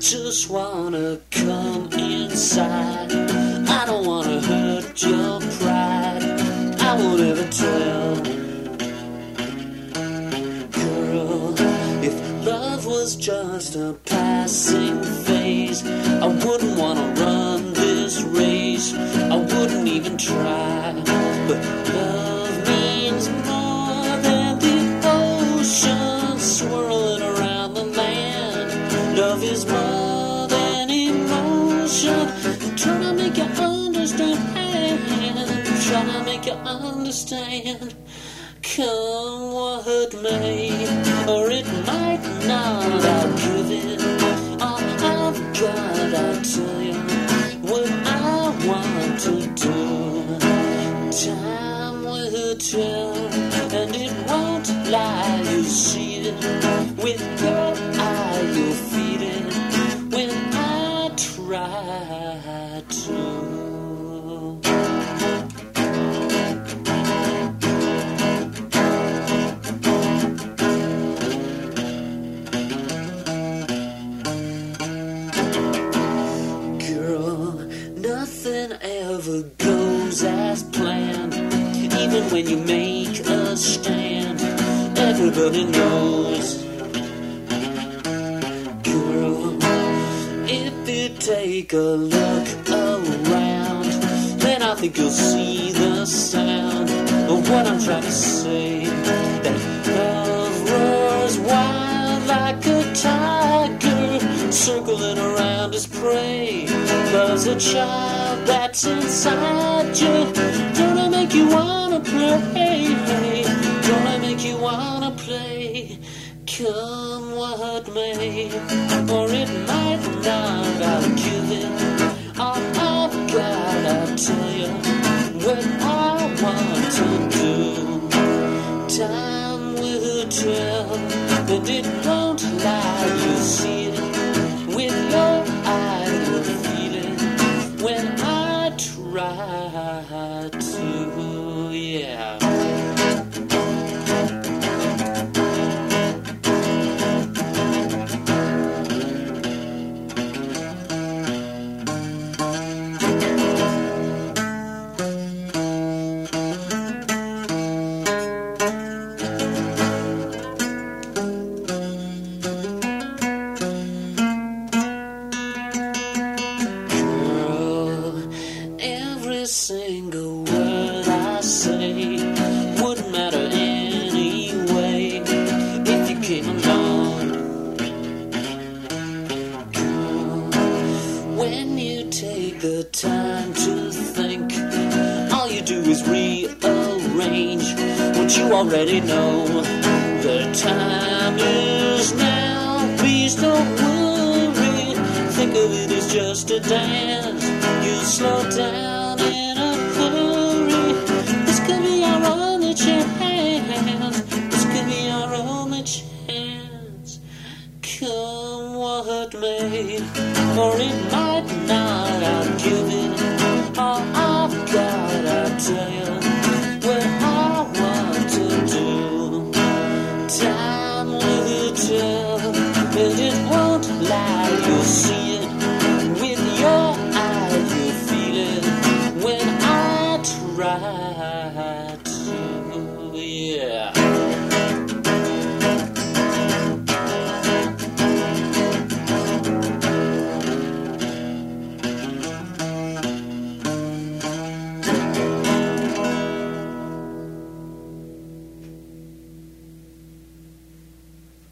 just wanna come inside. I don't wanna hurt your pride. I won't ever tell. Girl, if love was just a passing phase, I wouldn't wanna run this race. I wouldn't even try. But love means more than the ocean swirling around the land. Love is more than emotion. I'm trying to make you understand. Trying to make you understand. Come what may, or it might not. I'll give it all I've got. I'll tell you what I want to do. Time will tell, and it won't lie. You'll see it with your eye. You'll feed it when I try to. Nothing ever goes as planned. Even when you make a stand, everybody knows. Girl, if you take a look around, then I think you'll see the sound of what I'm trying to say. That love roars wild like a tiger, circling around his prey. Love's a child that's inside you. Don't I make you wanna play? Don't I make you wanna play? Come what may, or it might not. I'll give it all I've got. I'll tell you what I want to do. Time will tell, and it won't lie. You'll see it with your eye. You'll feel it when I try to, yeah. Single word I say wouldn't matter anyway if you came along. Girl, when you take the time to think, all you do is rearrange what you already know. The time is now, please don't worry. Think of it as just a dance. You slow down